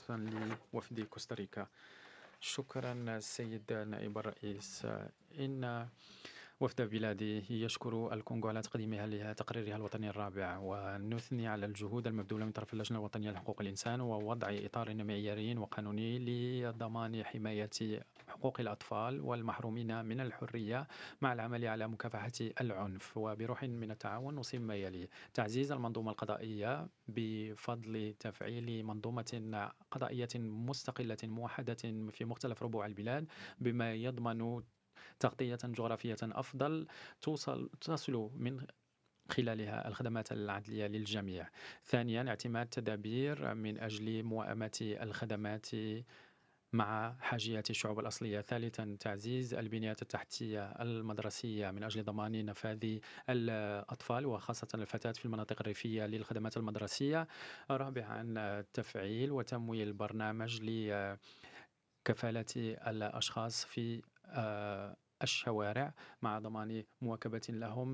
خاصة لوفد كوستاريكا. شكرا السيد نائب الرئيس. إن وفد بلادي يشكر الكونغو على تقديمها لتقريرها الوطني الرابع، ونثني على الجهود المبذولة من طرف اللجنة الوطنية لحقوق الإنسان ووضع إطار معياري وقانوني لضمان حماية حقوق الأطفال والمحرومين من الحرية، مع العمل على مكافحة العنف وبروح من التعاون. نصيب ما يلي: تعزيز المنظومة القضائية بفضل تفعيل منظومة قضائية مستقلة موحدة في مختلف ربوع البلاد، بما يضمن تغطية جغرافية أفضل تصل من خلالها الخدمات العدلية للجميع. ثانيا، اعتماد تدابير من أجل موائمة الخدمات مع حاجيات الشعوب الأصلية. ثالثا، تعزيز البنيات التحتية المدرسية من أجل ضمان نفاذ الأطفال وخاصة الفتاة في المناطق الريفية للخدمات المدرسية. رابعا، تفعيل وتمويل برنامج كفالة الأشخاص في الشوارع مع ضمان مواكبة لهم